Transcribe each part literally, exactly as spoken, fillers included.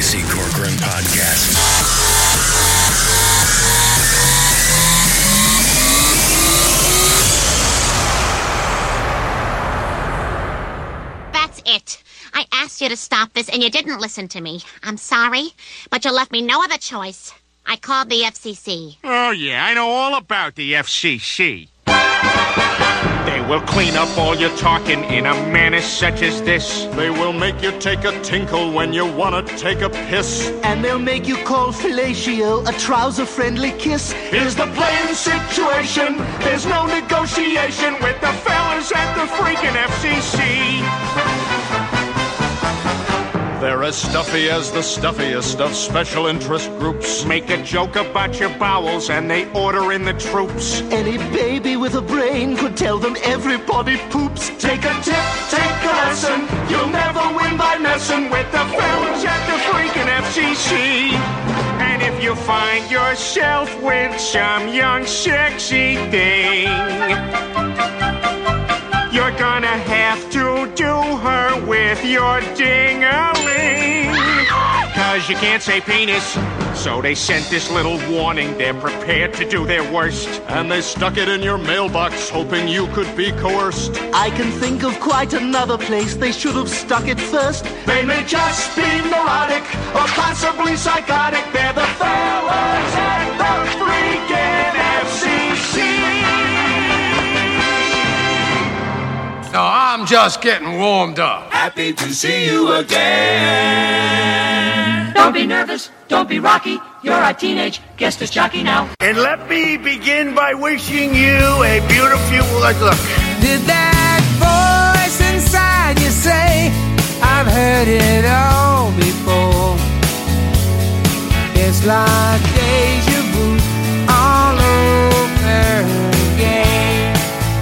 C Corcoran Podcast. That's it. I asked you to stop this and you didn't listen to me. I'm sorry, but you left me no other choice. I called the F C C. Oh, yeah, I know all about the F C C. They will clean up all your talking in a manner such as this. They will make you take a tinkle when you want to take a piss. And they'll make you call fellatio a trouser-friendly kiss. Here's the plain situation. There's no negotiation with the fellas at the freaking F C C. They're as stuffy as the stuffiest of special interest groups. Make a joke about your bowels and they order in the troops. Any baby with a brain could tell them everybody poops. Take a tip, take a lesson. You'll never win by messing with the fellas at the freaking F C C. And if you find yourself with some young sexy thing, you're gonna have to do her with your ding-a-ling. Cause you can't say penis, so they sent this little warning. They're prepared to do their worst. And they stuck it in your mailbox, hoping you could be coerced. I can think of quite another place they should have stuck it first. They may just be neurotic or possibly psychotic. They're the fellas at the freaking F C C. No, I'm just getting warmed up. Happy to see you again. Don't be nervous, don't be rocky. You're a teenage guest as jockey now. And let me begin by wishing you a beautiful, like, look. Did that voice inside you say, I've heard it all before? It's like deja vu all over again.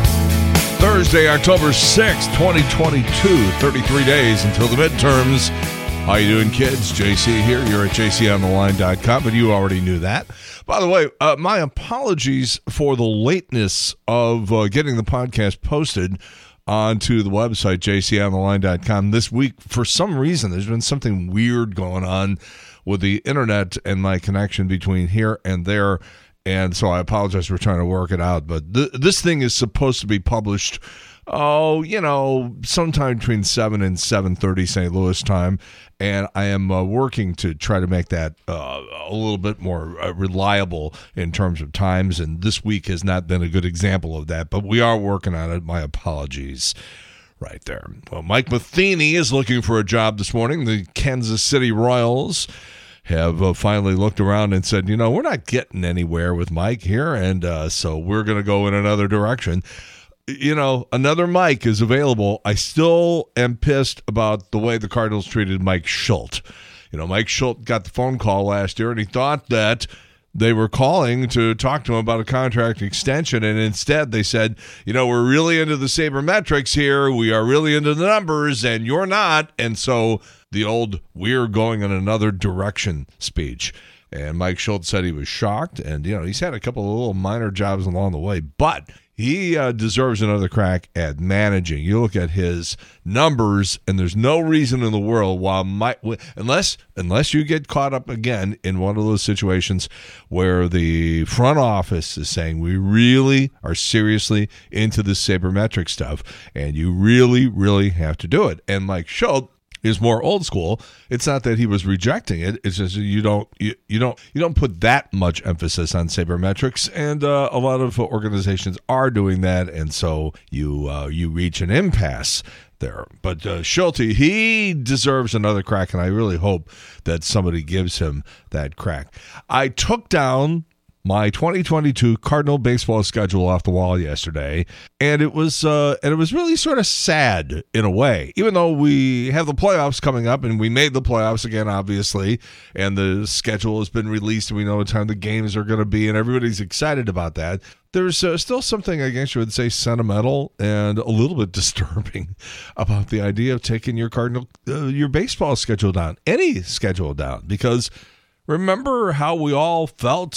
Thursday, October sixth, twenty twenty-two, thirty-three days until the midterms. How you doing, kids? J C here. You're at j c on the line dot com, but you already knew that. By the way, uh, my apologies for the lateness of uh, getting the podcast posted onto the website, j c on the line dot com. This week, for some reason, there's been something weird going on with the internet and my connection between here and there. And so I apologize for trying to work it out. But th- this thing is supposed to be published, oh, you know, sometime between seven and seven thirty Saint Louis time. And I am uh, working to try to make that uh, a little bit more uh, reliable in terms of times. And this week has not been a good example of that. But we are working on it. My apologies. Right there. Well, Mike Matheny is looking for a job this morning. The Kansas City Royals have uh, finally looked around and said, you know, we're not getting anywhere with Mike here, and uh, so we're going to go in another direction. You know, another Mike is available. I still am pissed about the way the Cardinals treated Mike Schultz. You know, Mike Schultz got the phone call last year, and he thought that they were calling to talk to him about a contract extension, and instead they said, you know, we're really into the sabermetrics here. We are really into the numbers, and you're not, and so the old we're going in another direction speech. And Mike Schultz said he was shocked, and, you know, he's had a couple of little minor jobs along the way, but he uh, deserves another crack at managing. You look at his numbers, and there's no reason in the world why Mike, unless unless you get caught up again in one of those situations where the front office is saying we really are seriously into this sabermetric stuff, and you really, really have to do it. And Mike Schultz is more old school. It's not that he was rejecting it. It's just you don't you, you don't you don't put that much emphasis on sabermetrics, and uh, a lot of organizations are doing that, and so you uh, you reach an impasse there. But uh, Schulte, he deserves another crack, and I really hope that somebody gives him that crack. I took down my twenty twenty-two Cardinal baseball schedule off the wall yesterday, and it was uh, and it was really sort of sad in a way. Even though we have the playoffs coming up, and we made the playoffs again, obviously, and the schedule has been released, and we know what time the games are going to be, and everybody's excited about that. There's uh, still something, I guess you would say, sentimental and a little bit disturbing about the idea of taking your Cardinal, uh, your baseball schedule down, any schedule down, because remember how we all felt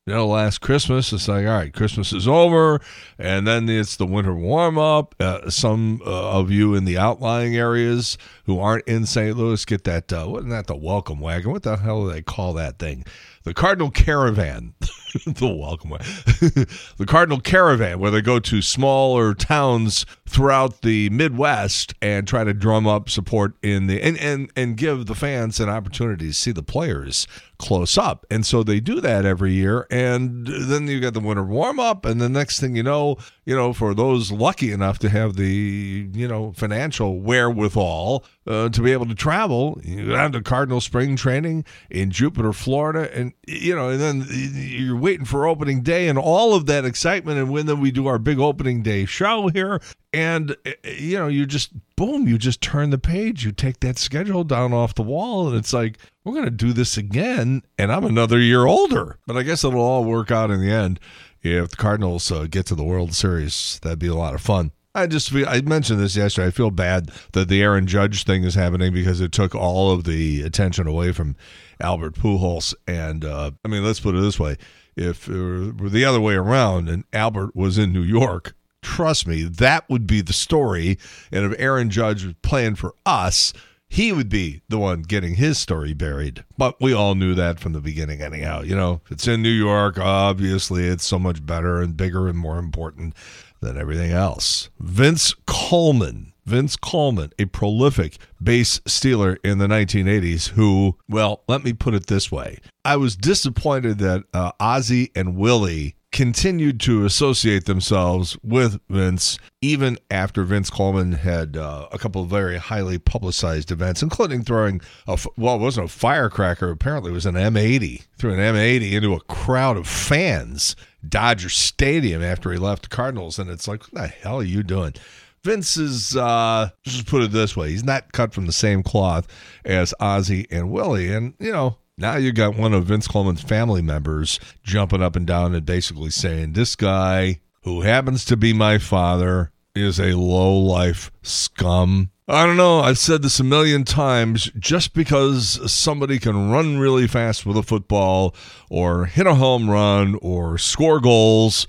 You know, last Christmas, it's like, all right, Christmas is over, and then it's the winter warm-up. Uh, some uh, of you in the outlying areas who aren't in Saint Louis get that, uh, wasn't that the welcome wagon? What the hell do they call that thing? The Cardinal Caravan. The welcome wagon. The Cardinal Caravan, where they go to smaller towns throughout the Midwest and try to drum up support in the and, and, and give the fans an opportunity to see the players close up. And so they do that every year. And then you got the winter warm-up, and the next thing you know, you know, for those lucky enough to have the, you know, financial wherewithal uh, to be able to travel, you go down to Cardinal spring training in Jupiter, Florida, and, you know, and then you're waiting for opening day and all of that excitement. And when then we do our big opening day show here, and, you know, you just, boom, you just turn the page. You take that schedule down off the wall, and it's like, we're going to do this again, and I'm another year older. But I guess it'll all work out in the end. If the Cardinals uh, get to the World Series, that'd be a lot of fun. I just feel, I mentioned this yesterday. I feel bad that the Aaron Judge thing is happening because it took all of the attention away from Albert Pujols. And, uh, I mean, let's put it this way. If it were the other way around and Albert was in New York, trust me, that would be the story. And if Aaron Judge was playing for us, he would be the one getting his story buried. But we all knew that from the beginning anyhow. You know, if it's in New York, obviously it's so much better and bigger and more important than everything else. Vince Coleman. Vince Coleman, a prolific base stealer in the nineteen eighties who, well, let me put it this way. I was disappointed that uh, Ozzie and Willie continued to associate themselves with Vince even after Vince Coleman had uh, a couple of very highly publicized events, including throwing, a, well, it wasn't a firecracker, apparently it was an M eighty, threw an M eighty into a crowd of fans, Dodger Stadium, after he left the Cardinals, and it's like, what the hell are you doing? Vince is, uh, just put it this way, he's not cut from the same cloth as Ozzie and Willie, and, you know, now you got one of Vince Coleman's family members jumping up and down and basically saying, this guy, who happens to be my father, is a low-life scum. I don't know, I've said this a million times, just because somebody can run really fast with a football or hit a home run or score goals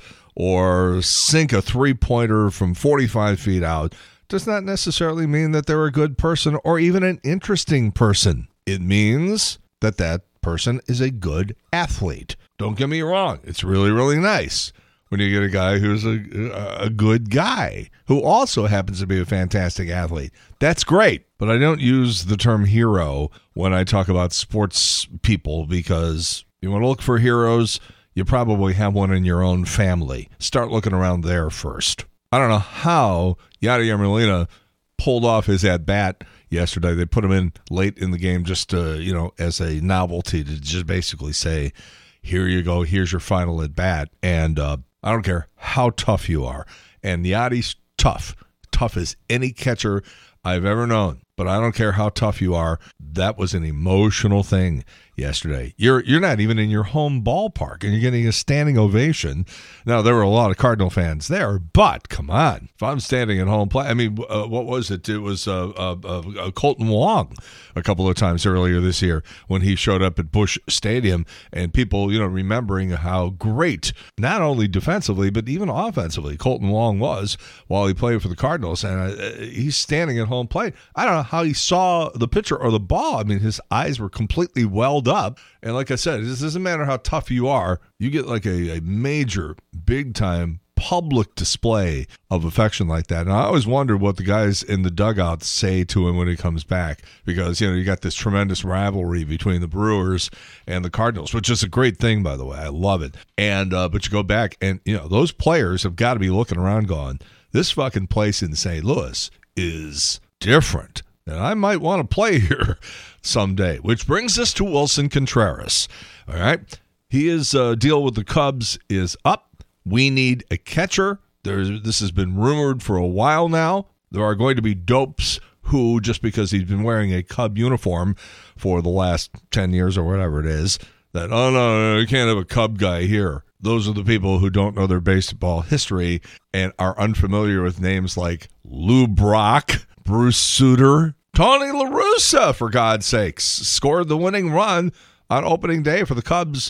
or sink a three-pointer from forty-five feet out does not necessarily mean that they're a good person or even an interesting person. It means that that person is a good athlete. Don't get me wrong. It's really, really nice when you get a guy who's a, a good guy who also happens to be a fantastic athlete. That's great. But I don't use the term hero when I talk about sports people because you want to look for heroes, you probably have one in your own family. Start looking around there first. I don't know how Yadier Molina pulled off his at-bat yesterday. They put him in late in the game just to, you know, as a novelty to just basically say, here you go, here's your final at-bat. And uh, I don't care how tough you are. And Yadi's tough, tough as any catcher I've ever known. But I don't care how tough you are. That was an emotional thing yesterday. You're you're not even in your home ballpark, and you're getting a standing ovation. Now, there were a lot of Cardinal fans there, but come on. If I'm standing at home play, I mean, uh, what was it? It was uh, uh, uh, Colton Wong a couple of times earlier this year when he showed up at Busch Stadium, and people, you know, remembering how great, not only defensively, but even offensively, Colton Wong was while he played for the Cardinals, and uh, he's standing at home plate. I don't know how he saw the pitcher or the ball. I mean, his eyes were completely welled up. And like I said, it doesn't matter how tough you are. You get like a, a major, big-time public display of affection like that. And I always wondered what the guys in the dugout say to him when he comes back because, you know, you got this tremendous rivalry between the Brewers and the Cardinals, which is a great thing, by the way. I love it. And uh, but you go back and, you know, those players have got to be looking around going, this fucking place in Saint Louis is different. And I might want to play here someday, which brings us to Wilson Contreras. All right. His uh, deal with the Cubs is up. We need a catcher. There's, this has been rumored for a while now. There are going to be dopes who, just because he's been wearing a Cub uniform for the last ten years or whatever it is, that, oh, no, no, you can't have a Cub guy here. Those are the people who don't know their baseball history and are unfamiliar with names like Lou Brock, Bruce Sutter, Tony La Russa, for God's sakes, scored the winning run on opening day for the Cubs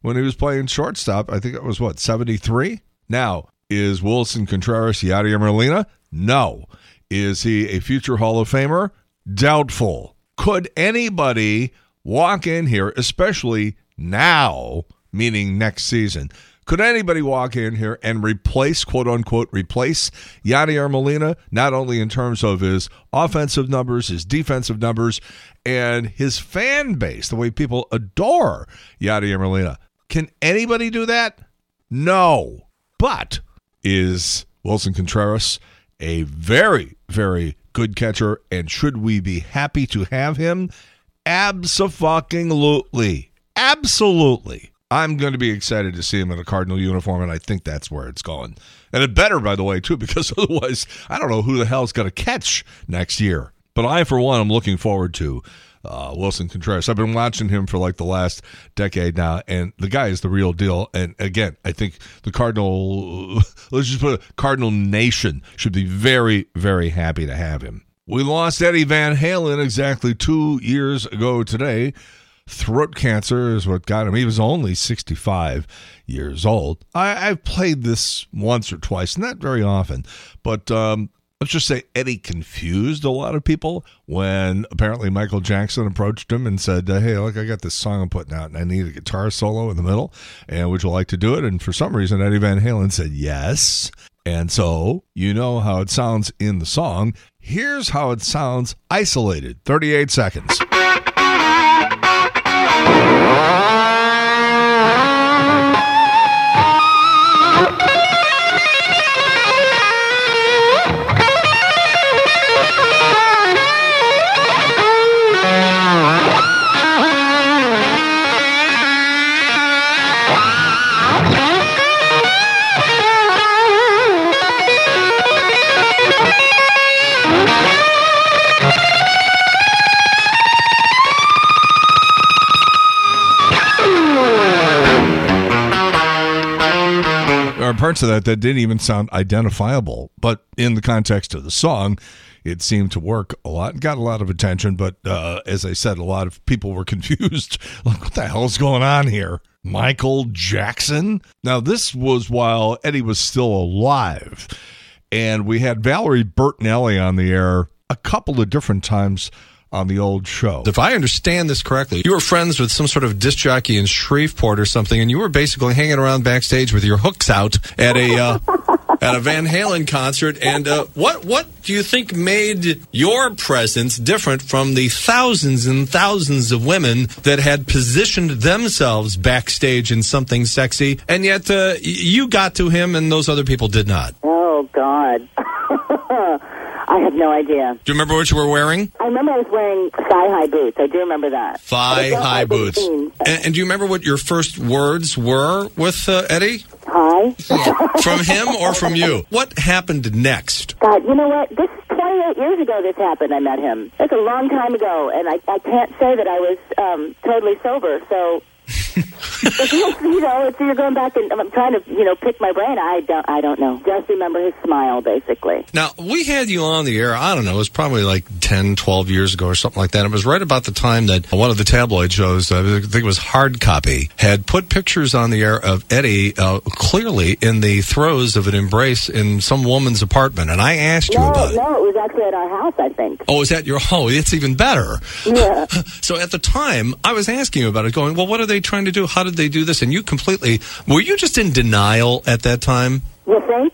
when he was playing shortstop. I think it was, what, seventy-three? Now, is Wilson Contreras Yadier Molina? No. Is he a future Hall of Famer? Doubtful. Could anybody walk in here, especially now, meaning next season, could anybody walk in here and replace, quote-unquote, replace Yadier Molina, not only in terms of his offensive numbers, his defensive numbers, and his fan base, the way people adore Yadier Molina? Can anybody do that? No. But is Wilson Contreras a very, very good catcher, and should we be happy to have him? Abso-fucking-lutely. Absolutely. I'm going to be excited to see him in a Cardinal uniform, and I think that's where it's going. And it better, by the way, too, because otherwise I don't know who the hell's going to catch next year. But I, for one, am looking forward to uh, Wilson Contreras. I've been watching him for like the last decade now, and the guy is the real deal. And again, I think the Cardinal, let's just put it, Cardinal Nation should be very, very happy to have him. We lost Eddie Van Halen exactly two years ago today. Throat cancer is what got him. He was only sixty-five years old. I, I've played this once or twice, not very often, but um, let's just say Eddie confused a lot of people when apparently Michael Jackson approached him and said, uh, hey, look, I got this song I'm putting out, and I need a guitar solo in the middle, and would you like to do it? And for some reason, Eddie Van Halen said yes. And so you know how it sounds in the song. Here's how it sounds isolated. thirty-eight seconds. There are parts of that that didn't even sound identifiable, but in the context of the song, it seemed to work a lot. Got a lot of attention, but uh, as I said, a lot of people were confused. Like, what the hell is going on here? Michael Jackson? Now, this was while Eddie was still alive, and we had Valerie Bertinelli on the air a couple of different times on the old show. If I understand this correctly, you were friends with some sort of disc jockey in Shreveport or something, and you were basically hanging around backstage with your hooks out at a uh, at a Van Halen concert. And uh, what what do you think made your presence different from the thousands and thousands of women that had positioned themselves backstage in something sexy, and yet uh, you got to him and those other people did not? Oh, God. I have no idea. Do you remember what you were wearing? I remember I was wearing thigh-high boots. I do remember that. Thigh-high boots. And, and do you remember what your first words were with uh, Eddie? Hi. From him or from you? What happened next? God, you know what? This twenty-eight years ago this happened. I met him. That's a long time ago, and I, I can't say that I was um, totally sober, so... you know, it's, you're going back and I'm trying to, you know, pick my brain. I don't, I don't know. Just remember his smile, basically. Now, we had you on the air, I don't know, it was probably like ten, twelve years ago or something like that. It was right about the time that one of the tabloid shows, I think it was Hard Copy, had put pictures on the air of Eddie uh, clearly in the throes of an embrace in some woman's apartment. And I asked you no, about it. No, it was actually at our house, I think. Oh, is that your home? It's even better. Yeah. So at the time, I was asking you about it, going, well, what are they trying to do? How did they do this? And you completely, were you just in denial at that time? You think?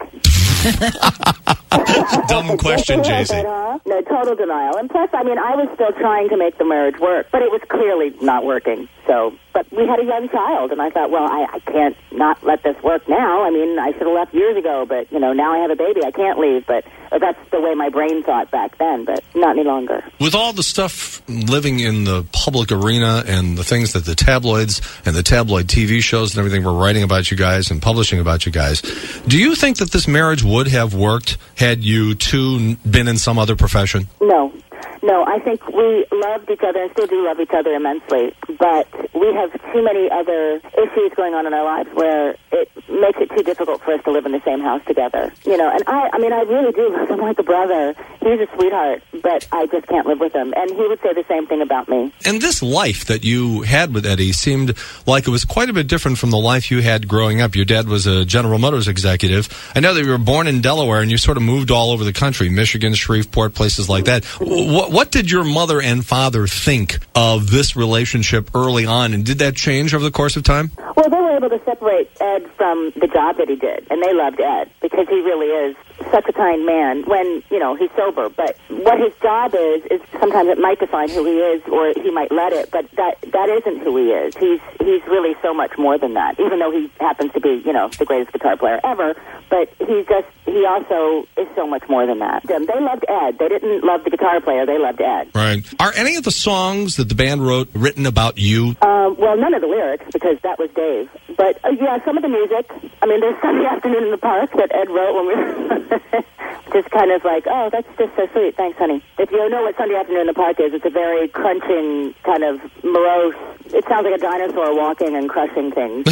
Dumb question, J C. Uh, no, total denial. And plus, I mean, I was still trying to make the marriage work, but it was clearly not working. So, but we had a young child, and I thought, well, I, I can't not let this work now. I mean, I should have left years ago, but, you know, now I have a baby. I can't leave, but that's the way my brain thought back then, but not any longer. With all the stuff living in the public arena and the things that the tabloids and the tabloid T V shows and everything were writing about you guys and publishing about you guys, do you think that this marriage would have worked had you two been in some other profession? No. No, I think we loved each other and still do love each other immensely, but we have too many other issues going on in our lives where it makes it too difficult for us to live in the same house together. You know, and I, I mean, I really do love him like a brother. He's a sweetheart, but I just can't live with him. And he would say the same thing about me. And this life that you had with Eddie seemed like it was quite a bit different from the life you had growing up. Your dad was a General Motors executive. I know that you were born in Delaware and you sort of moved all over the country, Michigan, Shreveport, places like that. What, what did your mother and father think of this relationship early on, and did that change over the course of time? Well, they were able to separate Ed from the job that he did, and they loved Ed because he really is such a kind man when, you know, he's sober. But what his job is, is sometimes it might define who he is, or he might let it, but that that isn't who he is. He's he's really so much more than that, even though he happens to be, you know, the greatest guitar player ever. But he's just, he also is so much more than that. Um, they loved Ed. They didn't love the guitar player. They loved Ed. Right. Are any of the songs that the band wrote written about you? Um, well, none of the lyrics, because that was Dave. But, uh, yeah, some of the music. I mean, there's Sunday Afternoon in the Park that Ed wrote when we were just kind of like, oh, that's just so sweet. Thanks, honey. If you know what Sunday Afternoon in the Park is, it's a very crunching, kind of morose, it sounds like a dinosaur walking and crushing things.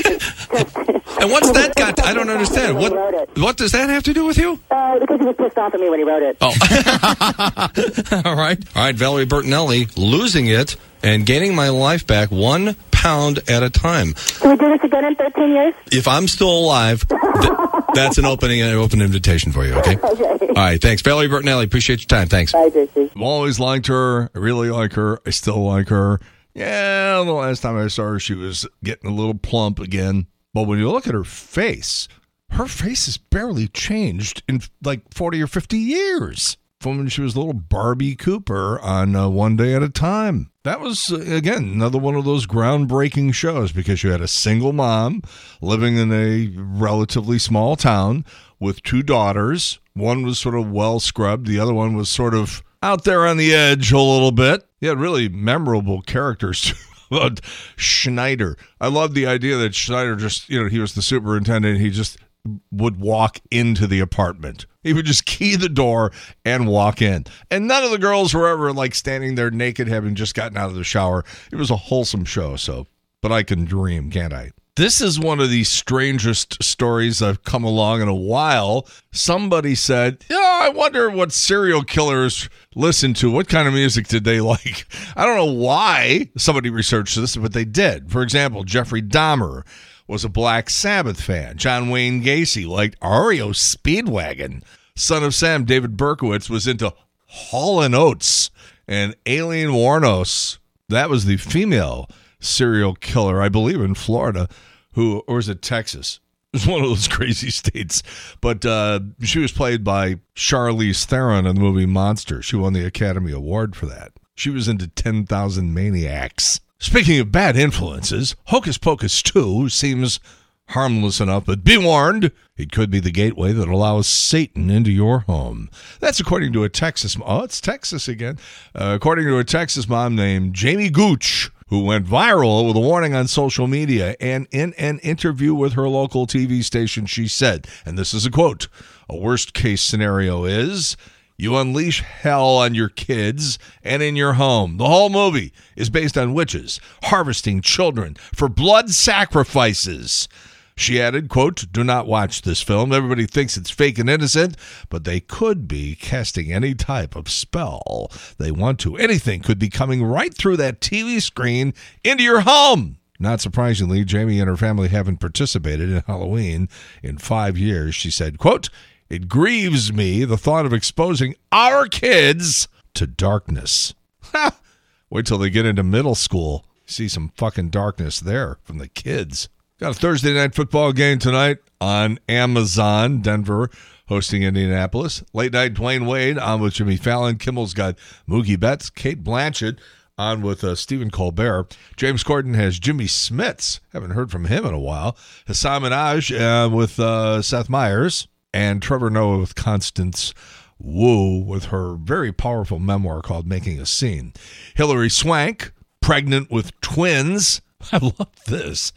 And what's that got to, I don't understand. What what does that have to do with you? Uh, because he was pissed off at me when he wrote it. Oh. All right. All right, Valerie Bertinelli, Losing It and Gaining My Life Back one pound at a time. Can we do this again in thirteen years? If I'm still alive, th- that's an opening an open invitation for you, okay? Okay. All right, thanks. Valerie Bertinelli, appreciate your time. Thanks. Bye, J C. I've always liked her. I really like her. I still like her. Yeah, the last time I saw her, she was getting a little plump again. But when you look at her face, her face has barely changed in like forty or fifty years from when she was little Barbie Cooper on uh, One Day at a Time. That was, uh, again, another one of those groundbreaking shows because you had a single mom living in a relatively small town with two daughters. One was sort of well-scrubbed. The other one was sort of out there on the edge a little bit. You had really memorable characters about Schneider. I love the idea that Schneider just, you know, he was the superintendent. He just would walk into the apartment. He would just key the door and walk in. And none of the girls were ever like standing there naked, having just gotten out of the shower. It was a wholesome show. So, but I can dream, can't I? This is one of the strangest stories I've come along in a while. Somebody said, yeah, I wonder what serial killers listen to. What kind of music did they like? I don't know why somebody researched this, but they did. For example, Jeffrey Dahmer was a Black Sabbath fan. John Wayne Gacy liked R E O Speedwagon. Son of Sam, David Berkowitz, was into Hall and Oates. And Aileen Wuornos, that was the female serial killer, I believe, in Florida, who, or was it Texas? It was one of those crazy states. But uh, she was played by Charlize Theron in the movie Monster. She won the Academy Award for that. She was into ten thousand Maniacs. Speaking of bad influences, Hocus Pocus two seems harmless enough, but be warned, it could be the gateway that allows Satan into your home. That's according to a Texas, oh, it's Texas again. Uh, according to a Texas mom named Jamie Gooch, who went viral with a warning on social media. And in an interview with her local T V station, she said, and this is a quote, a worst case scenario is you unleash hell on your kids and in your home. The whole movie is based on witches harvesting children for blood sacrifices. She added, quote, do not watch this film. Everybody thinks it's fake and innocent, but they could be casting any type of spell they want to. Anything could be coming right through that T V screen into your home. Not surprisingly, Jamie and her family haven't participated in Halloween in five years. She said, quote, it grieves me the thought of exposing our kids to darkness. Ha! Wait till they get into middle school. See some fucking darkness there from the kids. Got a Thursday night football game tonight on Amazon. Denver hosting Indianapolis. Late night Dwayne Wade on with Jimmy Fallon. Kimmel's got Mookie Betts. Kate Blanchett on with uh, Stephen Colbert. James Corden has Jimmy Smits. Haven't heard from him in a while. Hassan Minaj uh, with uh, Seth Meyers. And Trevor Noah with Constance Wu with her very powerful memoir called Making a Scene. Hilary Swank, pregnant with twins. I love this.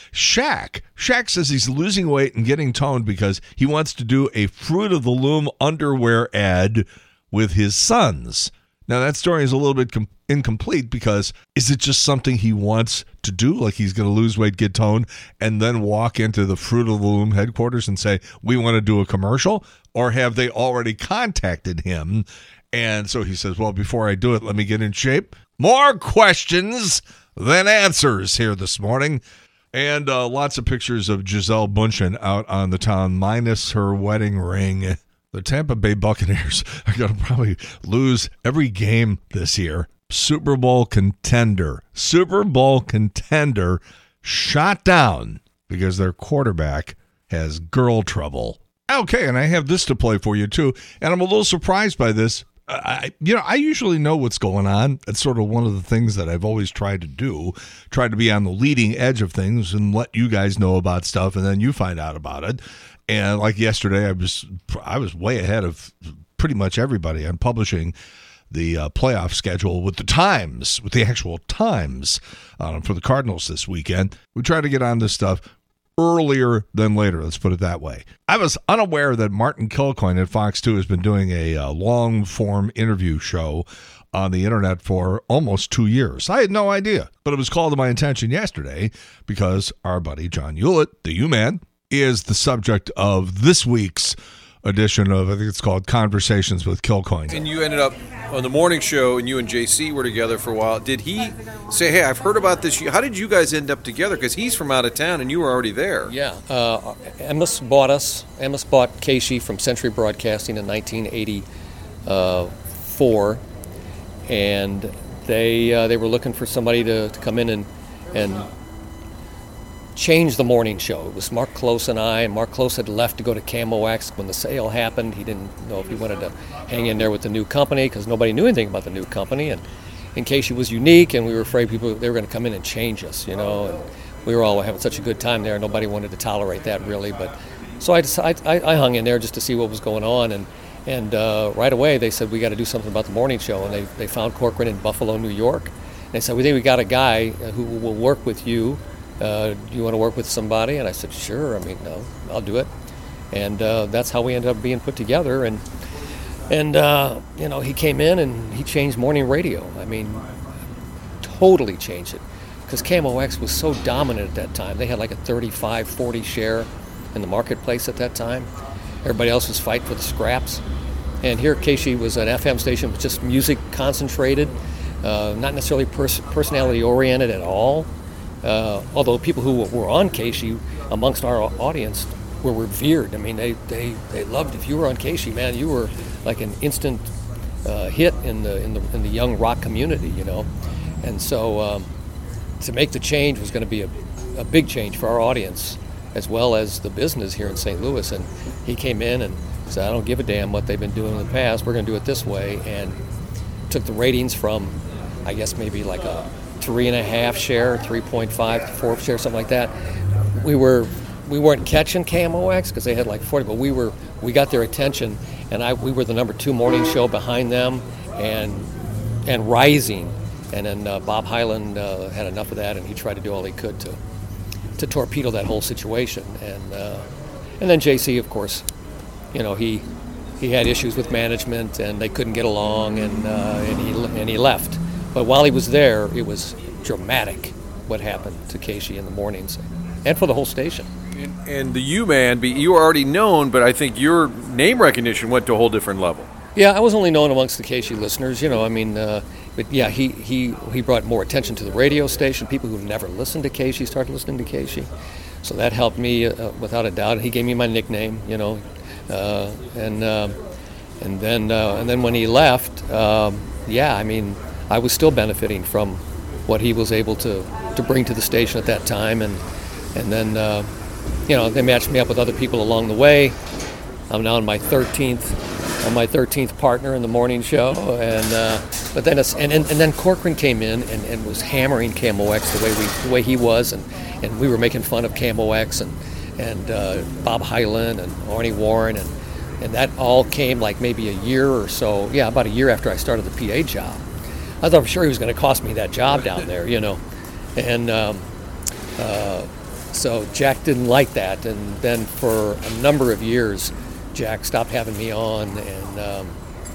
Shaq. Shaq says he's losing weight and getting toned because he wants to do a Fruit of the Loom underwear ad with his sons. Now, that story is a little bit com- incomplete because is it just something he wants to do? Like he's going to lose weight, get toned, and then walk into the Fruit of the Loom headquarters and say, we want to do a commercial? Or have they already contacted him? And so he says, well, before I do it, let me get in shape. More questions than answers here this morning. And uh, lots of pictures of Gisele Bündchen out on the town, minus her wedding ring. The Tampa Bay Buccaneers are going to probably lose every game this year. Super Bowl contender. Super Bowl contender shot down because their quarterback has girl trouble. Okay, and I have this to play for you, too. And I'm a little surprised by this. I, you know, I usually know what's going on. It's sort of one of the things that I've always tried to do, try to be on the leading edge of things and let you guys know about stuff, and then you find out about it. And like yesterday, I was I was way ahead of pretty much everybody on publishing the uh, playoff schedule with the times, with the actual times uh, for the Cardinals this weekend. We try to get on this stuff earlier than later, let's put it that way. I was unaware that Martin Kilcoyne at Fox two has been doing a uh, long-form interview show on the internet for almost two years. I had no idea, but it was called to my attention yesterday because our buddy John Hewlett, the U-Man, is the subject of this week's edition of, I think it's called Conversations with Kilcoyne. And you ended up on the morning show, and you and J C were together for a while. Did he say, hey, I've heard about this? How did you guys end up together? Because he's from out of town, and you were already there. Yeah. Uh, Emmis bought us. Emmis bought Casey from Century Broadcasting in nineteen eighty-four, and they uh, they were looking for somebody to, to come in and and changed the morning show. It was Mark Close and I, and Mark Close had left to go to Camo X when the sale happened. He didn't know if he wanted to hang in there with the new company because nobody knew anything about the new company, and in case she was unique, and we were afraid people they were going to come in and change us, you know. And we were all having such a good time there. Nobody wanted to tolerate that really, but so I decided, I, I hung in there just to see what was going on, and and uh, right away they said we got to do something about the morning show, and they they found Corcoran in Buffalo, New York. And they said we think we got a guy who will work with you. Uh, do you want to work with somebody? And I said, sure. I mean, no, I'll do it. And uh, that's how we ended up being put together. And, and uh, you know, he came in and he changed morning radio. I mean, totally changed it. Because Camo X was so dominant at that time. They had like a thirty-five forty share in the marketplace at that time. Everybody else was fighting for the scraps. And here, K C was an F M station with just music concentrated, uh, not necessarily pers- personality-oriented at all. Uh, although people who were on Casey amongst our audience were revered. I mean, they, they, they loved if you were on Casey, man, you were like an instant uh, hit in the in the in the young rock community, you know. And so um, to make the change was going to be a, a big change for our audience as well as the business here in Saint Louis. And he came in and said, I don't give a damn what they've been doing in the past. We're going to do it this way. And took the ratings from, I guess, maybe like a three and a half share, three point five, four share, something like that. We were we weren't catching Camo X because they had like forty, but we were we got their attention, and I we were the number two morning show behind them, and and rising. And then uh, Bob Hyland uh, had enough of that, and he tried to do all he could to to torpedo that whole situation. And uh, and then J C, of course, you know he he had issues with management, and they couldn't get along, and uh, and he and he left. But while he was there, it was dramatic what happened to Casey in the mornings and for the whole station. And, and the U-Man, you were already known, but I think your name recognition went to a whole different level. Yeah, I was only known amongst the Casey listeners, you know, I mean, uh, but yeah, he, he, he brought more attention to the radio station. People who never listened to Casey started listening to Casey. So that helped me uh, without a doubt. He gave me my nickname, you know, uh, and uh, and then uh, and then when he left, um, yeah, I mean, I was still benefiting from what he was able to, to bring to the station at that time, and and then uh, you know they matched me up with other people along the way. I'm now in my thirteenth, I'm my thirteenth partner in the morning show, and uh, but then it's, and, and and then Corcoran came in and, and was hammering Camo X the way we the way he was, and, and we were making fun of Camo X and and uh, Bob Hyland and Arnie Warren, and and that all came like maybe a year or so, yeah, about a year after I started the P A job. I thought for sure he was going to cost me that job down there, you know. And um, uh, so Jack didn't like that. And then for a number of years, Jack stopped having me on. And um,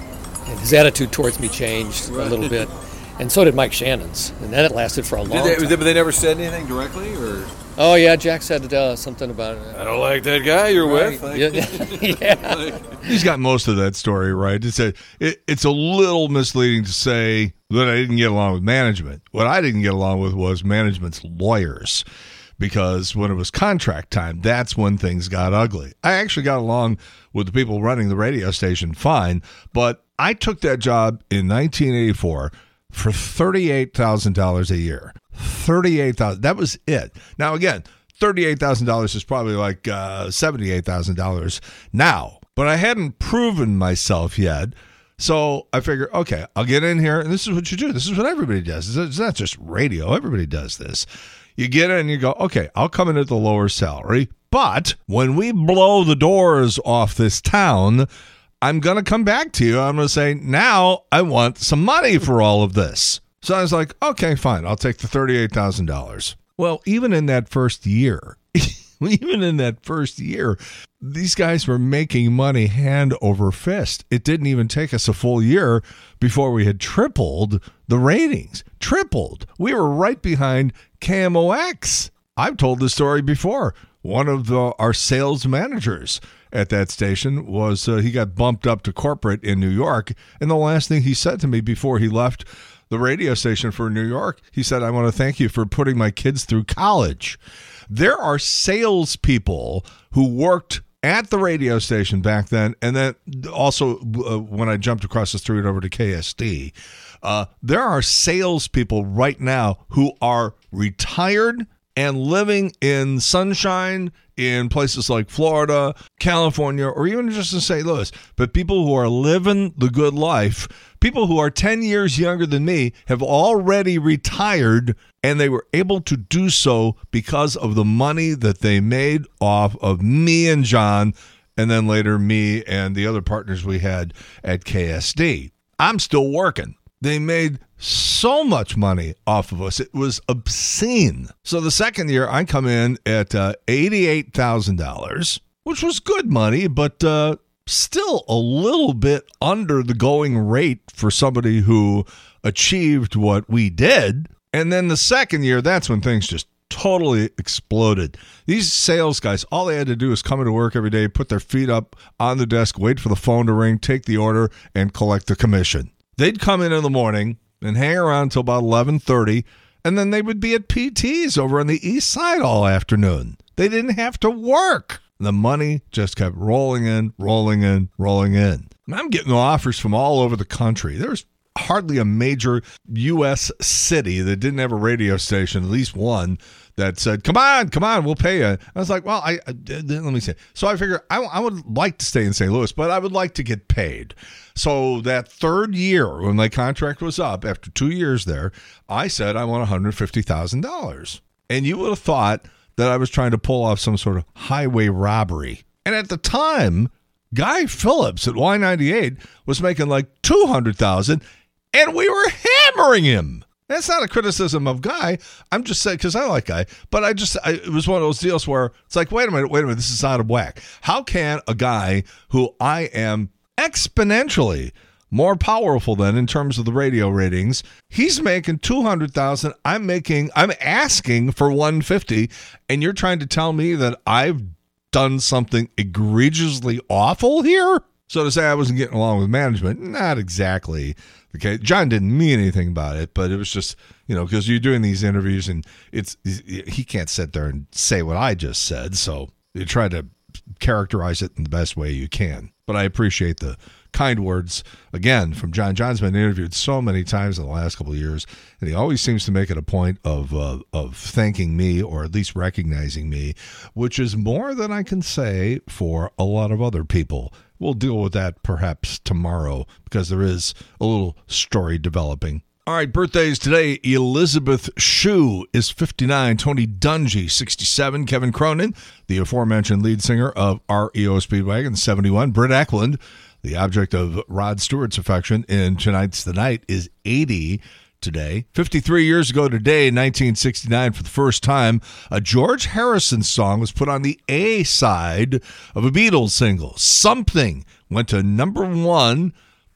and his attitude towards me changed a little bit. And so did Mike Shannon's. And then it lasted for a long Did they, time. But they never said anything directly? Or Oh, yeah, Jack said uh, something about it. I don't like that guy you're Right. with. Like, Yeah. Yeah. He's got most of that story right. It's a, it, it's a little misleading to say that I didn't get along with management. What I didn't get along with was management's lawyers, because when it was contract time, that's when things got ugly. I actually got along with the people running the radio station fine, but I took that job in nineteen eighty-four for thirty-eight thousand dollars a year. thirty-eight thousand dollars. That was it. Now, again, thirty-eight thousand dollars is probably like uh, seventy-eight thousand dollars now. But I hadn't proven myself yet. So I figured, okay, I'll get in here, and this is what you do. This is what everybody does. It's not just radio. Everybody does this. You get in and you go, okay, I'll come in at the lower salary. But when we blow the doors off this town, I'm going to come back to you. I'm going to say, now I want some money for all of this. So I was like, okay, fine. I'll take the thirty-eight thousand dollars. Well, even in that first year, even in that first year, these guys were making money hand over fist. It didn't even take us a full year before we had tripled the ratings. Tripled. We were right behind K M O X. I've told this story before. One of the, our sales managers at that station was, uh, he got bumped up to corporate in New York. And the last thing he said to me before he left the radio station for New York, he said, I want to thank you for putting my kids through college. There are salespeople who worked at the radio station back then, and then also uh, when I jumped across the street over to K S D, uh, there are salespeople right now who are retired and living in sunshine in places like Florida, California, or even just in Saint Louis. But people who are living the good life, people who are ten years younger than me, have already retired, and they were able to do so because of the money that they made off of me and John, and then later me and the other partners we had at K S D. I'm still working. They made so much money off of us. It was obscene. So the second year, I come in at uh, eighty-eight thousand dollars, which was good money, but uh, still a little bit under the going rate for somebody who achieved what we did. And then the second year, that's when things just totally exploded. These sales guys, all they had to do is come into work every day, put their feet up on the desk, wait for the phone to ring, take the order, and collect the commission. They'd come in in the morning and hang around until about eleven thirty, and then they would be at P T's over on the east side all afternoon. They didn't have to work. The money just kept rolling in, rolling in, rolling in. And I'm getting offers from all over the country. There's hardly a major U S city that didn't have a radio station, at least one, that said, come on, come on, we'll pay you. I was like, well, I, I let me see. So I figured I, I would like to stay in Saint Louis, but I would like to get paid. So that third year, when my contract was up, after two years there, I said I want one hundred fifty thousand dollars. And you would have thought that I was trying to pull off some sort of highway robbery. And at the time, Guy Phillips at Y ninety-eight was making like two hundred thousand dollars, and we were hammering him. That's not a criticism of Guy. I'm just saying, because I like Guy, but I just, I, it was one of those deals where it's like, wait a minute, wait a minute, this is out of whack. How can a guy who I am exponentially more powerful than in terms of the radio ratings, he's making two hundred thousand dollars, I'm making, I'm asking for one hundred fifty thousand dollars, and you're trying to tell me that I've done something egregiously awful here? So to say I wasn't getting along with management, not exactly the case. John didn't mean anything about it, but it was just, you know, because you're doing these interviews and it's he can't sit there and say what I just said. So you try to characterize it in the best way you can. But I appreciate the kind words, again, from John. John's been interviewed so many times in the last couple of years, and he always seems to make it a point of uh, of thanking me, or at least recognizing me, which is more than I can say for a lot of other people. We'll deal with that perhaps tomorrow, because there is a little story developing. All right, birthdays today. Elizabeth Shue is fifty-nine. Tony Dungy, sixty-seven. Kevin Cronin, the aforementioned lead singer of R E O Speedwagon, seventy-one. Britt Eklund, the object of Rod Stewart's affection in Tonight's the Night, is eighty today. fifty-three years ago today, nineteen sixty-nine, for the first time, a George Harrison song was put on the A side of a Beatles single. Something went to number one,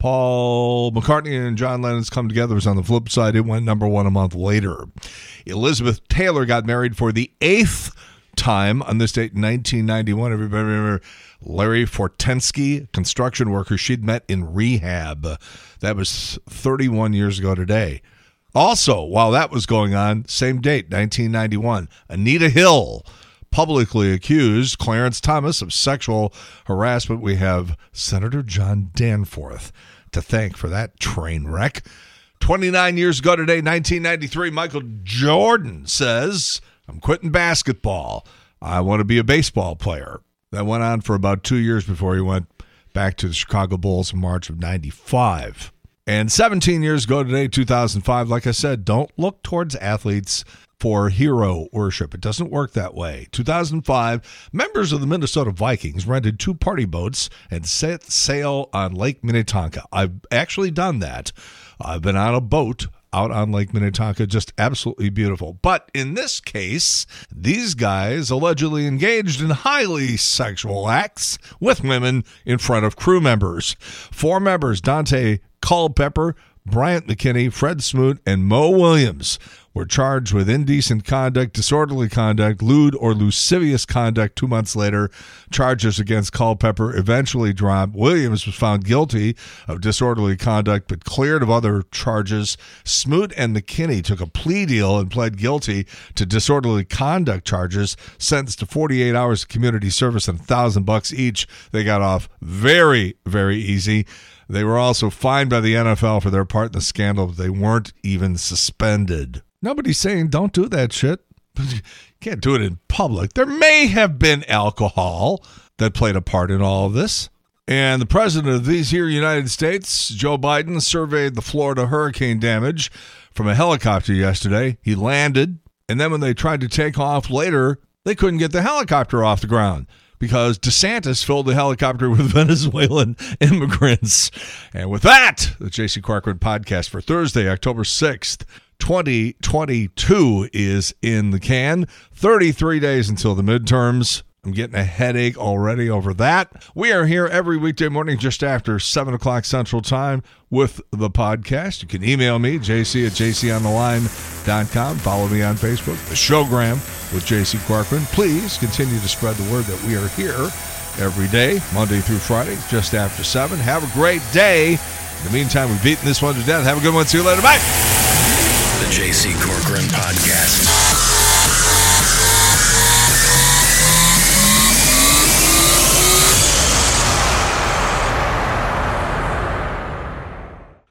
Paul McCartney and John Lennon's Come Together was on the flip side. It went number one a month later. Elizabeth Taylor got married for the eighth time on this date in nineteen ninety-one. Everybody remember Larry Fortensky, construction worker she'd met in rehab. That was thirty-one years ago today. Also, while that was going on, same date, nineteen ninety-one, Anita Hill publicly accused Clarence Thomas of sexual harassment. We have Senator John Danforth to thank for that train wreck. twenty-nine years ago today, nineteen ninety-three, Michael Jordan says, I'm quitting basketball. I want to be a baseball player. That went on for about two years before he went back to the Chicago Bulls in March of ninety-five. And seventeen years ago today, two thousand five, like I said, don't look towards athletes for hero worship. It doesn't work that way. two thousand five, members of the Minnesota Vikings rented two party boats and set sail on Lake Minnetonka. I've actually done that. I've been on a boat out on Lake Minnetonka, just absolutely beautiful. But in this case, these guys allegedly engaged in highly sexual acts with women in front of crew members. Four members, Dante Culpepper, Bryant McKinney, Fred Smoot, and Mo Williams, were charged with indecent conduct, disorderly conduct, lewd or lascivious conduct. Two months later, charges against Culpepper eventually dropped. Williams was found guilty of disorderly conduct but cleared of other charges. Smoot and McKinney took a plea deal and pled guilty to disorderly conduct charges, sentenced to forty-eight hours of community service and a thousand bucks each. They got off very, very easy. They were also fined by the N F L for their part in the scandal, but they weren't even suspended. Nobody's saying don't do that shit. You can't do it in public. There may have been alcohol that played a part in all of this. And the president of these here United States, Joe Biden, surveyed the Florida hurricane damage from a helicopter yesterday. He landed, and then when they tried to take off later, they couldn't get the helicopter off the ground because DeSantis filled the helicopter with Venezuelan immigrants. And with that, the J C Corcoran podcast for Thursday, October sixth, twenty twenty-two is in the can. thirty-three days until the midterms. I'm getting a headache already over that. We are here every weekday morning just after seven o'clock Central Time with the podcast. You can email me, j c at j c on the line dot com. Follow me on Facebook, the Showgram with J C Corcoran. Please continue to spread the word that we are here every day, Monday through Friday, just after seven. Have a great day. In the meantime, we've beaten this one to death. Have a good one. See you later. Bye. The J C Corcoran Podcast.